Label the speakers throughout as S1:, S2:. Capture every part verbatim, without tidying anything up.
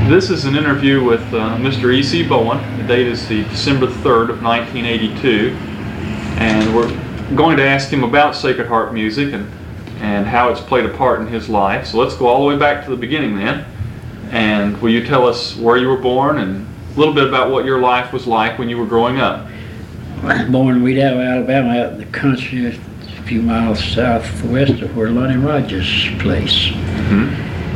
S1: This is an interview with uh, Mister E C Bowen. The date is the December third of nineteen eighty-two, and we're going to ask him about Sacred Heart music and and how it's played a part in his life. So let's go all the way back to the beginning then. And will you tell us where you were born and a little bit about what your life was like when you were growing up?
S2: I was born in Weedow, Alabama, out in the country, a few miles southwest of where Lonnie Rogers' place.
S1: Mm-hmm.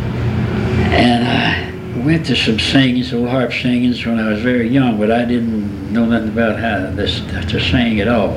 S2: And I went to some singings, old harp singings, when I was very young, but I didn't know nothing about how this, to sing at all.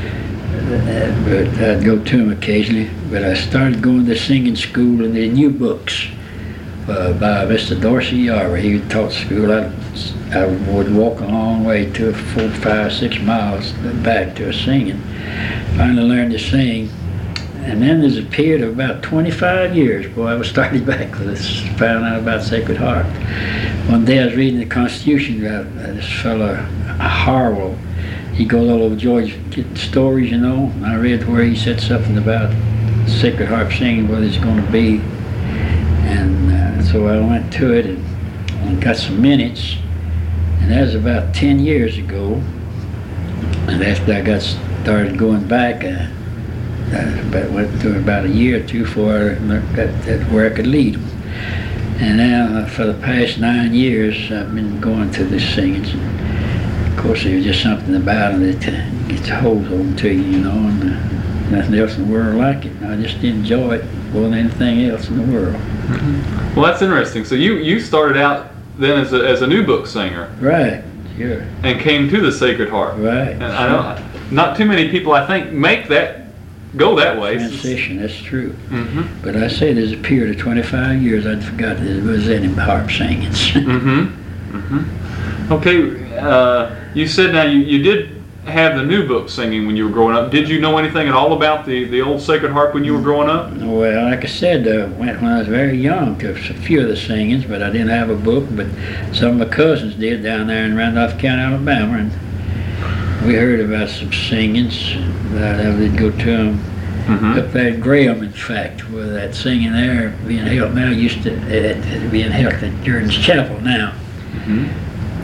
S2: Uh, but I'd go to them occasionally. But I started going to singing school in the New Books uh, by Mister Dorsey Yarber. He taught school. I, I would walk a long way, two, four, five, six miles back to a singing. Finally learned to sing. And then there's a period of about twenty-five years, boy, I was started back with this, found out about Sacred Heart. One day I was reading the Constitution about uh, this fellow, Harwell. He goes all over Georgia getting stories, you know. And I read where he said something about Sacred Heart singing, what it's going to be. And uh, so I went to it and, and got some minutes. And that was about ten years ago. And after I got started going back, uh, I about went through about a year or two before I got that where I could lead them. And now, uh, for the past nine years, I've been going to the singings. And of course, there's just something about it that uh, gets a hold on to you, you know, and uh, nothing else in the world like it. I just enjoy it more than anything else in the world.
S1: Mm-hmm. Well, that's interesting. So you, you started out then as a, as a new book singer.
S2: Right, sure.
S1: And came to the Sacred Heart.
S2: Right.
S1: And I know not too many people, I think, make that go that way.
S2: Transition, that's true.
S1: Mm-hmm.
S2: But I say there's a period of twenty-five years I'd forgot that it was any harp singings.
S1: mm-hmm. Mm-hmm. Okay, uh, you said now you, you did have the new book singing when you were growing up. Did you know anything at all about the, the old Sacred Harp when you were growing up?
S2: Well, like I said, uh, went when I was very young to a few of the singings, but I didn't have a book, but some of my cousins did down there in Randolph County, Alabama, and we heard about some singings that I would go to them mm-hmm. up there at Graham, in fact, where that singing there being held now used to uh, being held at Jordan's Chapel now.
S1: Mm-hmm.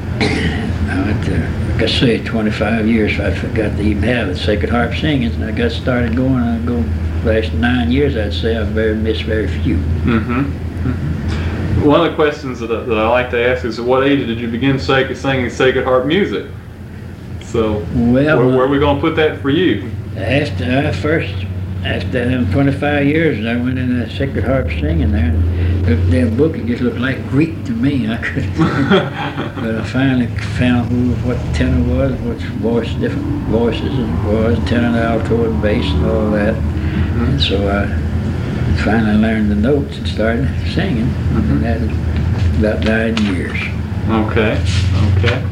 S2: I went to, like I say, twenty-five years. I forgot to even have the Sacred Harp singings, and I got started going. I go last nine years, I'd say I've very missed very few.
S1: Mm-hmm. Mm-hmm. One of the questions that I, that I like to ask is, at what age did you begin sacred, singing Sacred Harp music? So,
S2: well,
S1: where, where are we going to put that for you?
S2: After I first, after them twenty-five years, I went in the Sacred Harp singing there. And looked at that book, it just looked like Greek to me. I couldn't. But I finally found who, what the tenor was, which voice, different voices it was, tenor, alto, and bass, and all that. Mm-hmm. And so I finally learned the notes and started singing. Mm-hmm. And that was about nine years.
S1: Okay. Okay.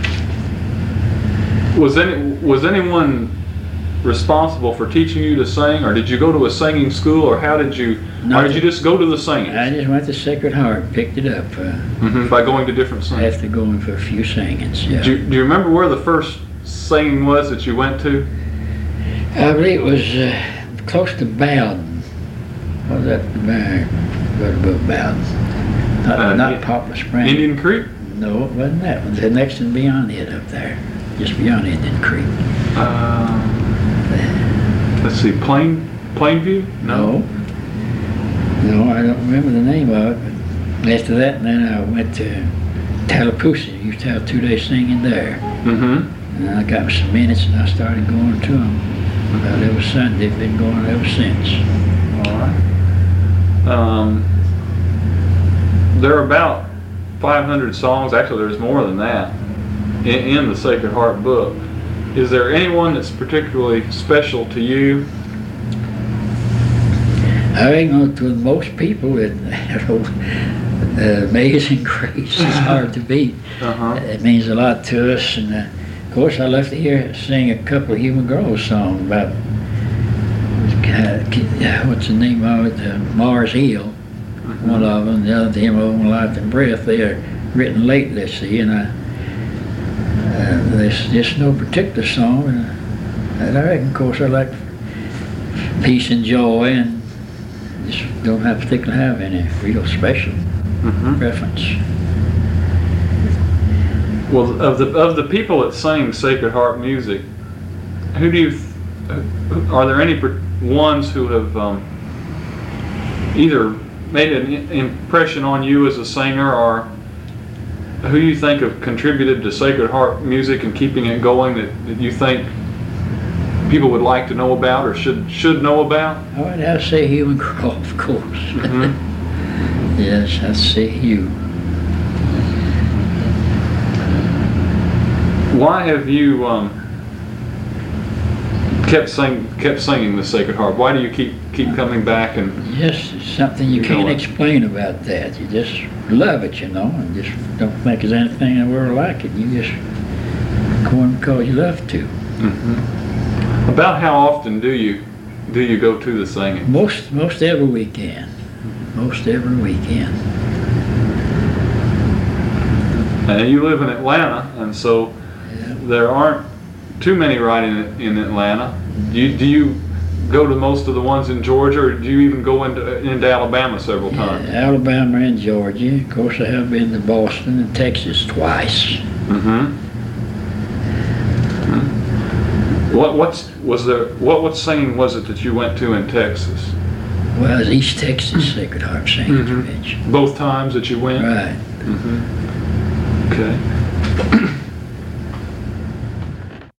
S1: Was any was anyone responsible for teaching you to sing, or did you go to a singing school, or how did you,
S2: no,
S1: or did you just go to the singing?
S2: I just went to Sacred Heart, picked it up. Uh,
S1: mm-hmm. By going to different singings?
S2: After going for a few singings, yeah.
S1: Do you, do you remember where the first singing was that you went to?
S2: I believe it was uh, close to Bowden. What was that? What about Bowden? Not, uh, not Poplar Springs.
S1: Indian Creek?
S2: No, it wasn't that one. The next one beyond it up there. Just beyond Indian Creek.
S1: Uh, let's see, Plain, Plainview?
S2: No. No, I don't remember the name of it. But after that, then I went to Tallapoosa. Used to have two-day singing there.
S1: Mm-hmm.
S2: And I got some minutes, and I started going to them. About every Sunday, they've been going ever since.
S1: All right. Um, there are about five hundred songs. Actually, there's more than that in, in the Sacred Heart book. Is there anyone that's particularly special to you?
S2: I think to most people, it, you know, Amazing Grace is hard to beat.
S1: Uh-huh.
S2: It means a lot to us, and uh, of course, I love to hear sing a couple of Human Girls songs about uh, what's the name of it? Uh, Mars Hill. Mm-hmm. One of them, the other Hymn of Life and Breath. They are written lately, see, and I. Uh, there's just no particular song, and, and I reckon, of course, I like Peace and Joy, and just don't have particularly have any real special mm-hmm. preference.
S1: Well, of the of the people that sing Sacred Heart music, who do you th- are there any per- ones who have um, either made an i- impression on you as a singer, or who you think have contributed to Sacred Heart music and keeping it going, that, that you think people would like to know about or should should know about?
S2: Oh, I'd say Hugh and Crow, of course.
S1: Mm-hmm.
S2: Yes, I'd say Hugh.
S1: Why have you um, kept sing kept singing the Sacred Heart? Why do you keep keep coming back? And
S2: Just something you
S1: You know
S2: can't
S1: what?
S2: explain about that. You just love it, you know, and just don't think there's anything in the world like it. You just go in because you love to.
S1: Mhm. About how often do you do you go to the singing?
S2: Most most every weekend. Most every weekend.
S1: And you live in Atlanta, and so
S2: Yeah.
S1: there aren't too many right in in Atlanta. Do you, do you go to most of the ones in Georgia, or do you even go into into Alabama several
S2: Yeah,
S1: times?
S2: Alabama and Georgia. Of course, I have been to Boston and Texas twice.
S1: Mm-hmm. What what's was there? What what singing was it that you went to in Texas?
S2: Well, it was East Texas Sacred Heart Singing
S1: Mhm.
S2: Convention.
S1: Both times that you went.
S2: Right.
S1: Mm-hmm. Okay.